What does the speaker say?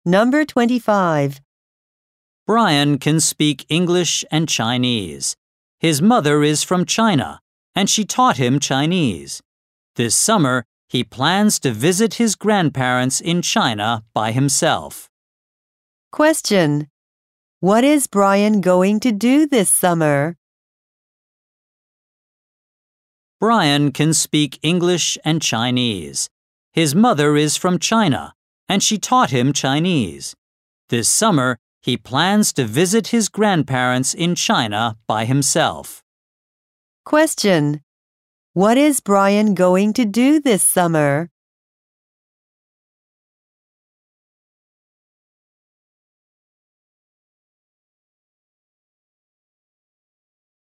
Number 25. Brian can speak English and Chinese. His mother is from China, and she taught him Chinese. This summer, he plans to visit his grandparents in China by himself. Question. What is Brian going to do this summer? Brian can speak English and Chinese. His mother is from China, and she taught him Chinese. This summer, he plans to visit his grandparents in China by himself. Question. What is Brian going to do this summer?